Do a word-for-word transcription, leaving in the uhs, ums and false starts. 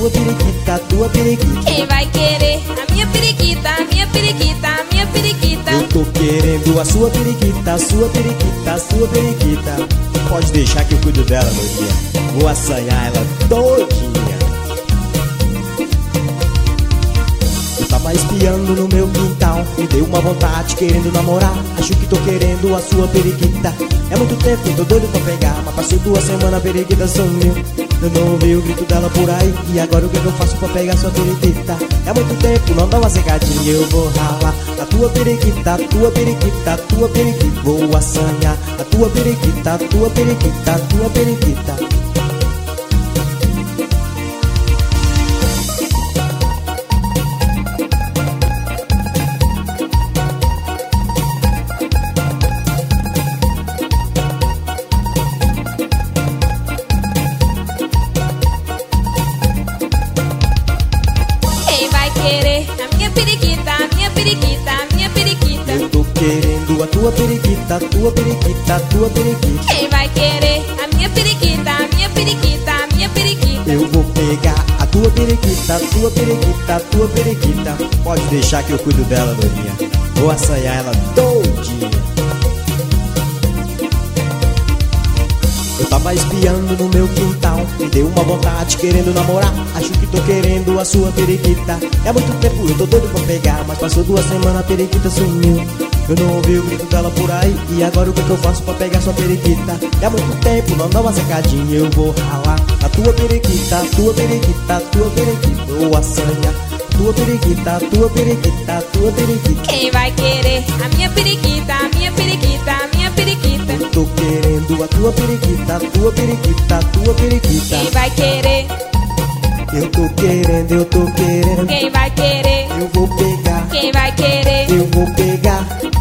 tua periquita, a tua periquita. Quem vai querer a minha periquita, a minha periquita, a minha periquita? Eu tô querendo a sua periquita, a sua periquita, a sua periquita. Pode deixar que eu cuido dela, Lourinha. Vou assanhar ela todinha. Eu tava espiando no meu quintal, me deu uma vontade querendo namorar. Acho que tô querendo a sua periquita. É muito tempo, eu tô doido pra pegar, mas passou duas semanas, a periquita sumiu. Eu não ouvi o grito dela por aí, e agora o que, que eu faço pra pegar sua periquita? É muito tempo, não dá uma secadinha, eu vou ralar a tua periquita, a tua periquita, a tua periquita. Vou assanhar a tua periquita, a tua periquita, a tua periquita. Periquita, a minha periquita, a minha periquita. Eu tô querendo a tua periquita, a tua periquita, a tua periquita. Quem vai querer a minha periquita, a minha periquita, a minha periquita? Eu vou pegar a tua periquita, a tua periquita, a tua periquita. Pode deixar que eu cuido dela, Lourinha. Vou assanhar ela todinha. Eu tava espiando no meu quintal, me deu uma vontade querendo namorar. Acho que tô querendo a sua periquita. É muito tempo, eu tô doido pra pegar, mas passou duas semanas, a periquita sumiu. Eu não ouvi o grito dela por aí, e agora o que, que eu faço pra pegar sua periquita? É muito tempo, não dá uma secadinha, eu vou ralar a tua periquita, a tua periquita, a tua periquita. Vou assanhar a tua periquita, a tua periquita, a tua periquita. Quem vai querer a minha periquita, a minha periquita, a minha periquita? Eu tô querendo a tua periquita, a tua periquita, a tua periquita. Quem vai querer? Eu tô querendo, eu tô querendo. Quem vai querer? Eu vou pegar. Quem vai querer? Eu vou pegar.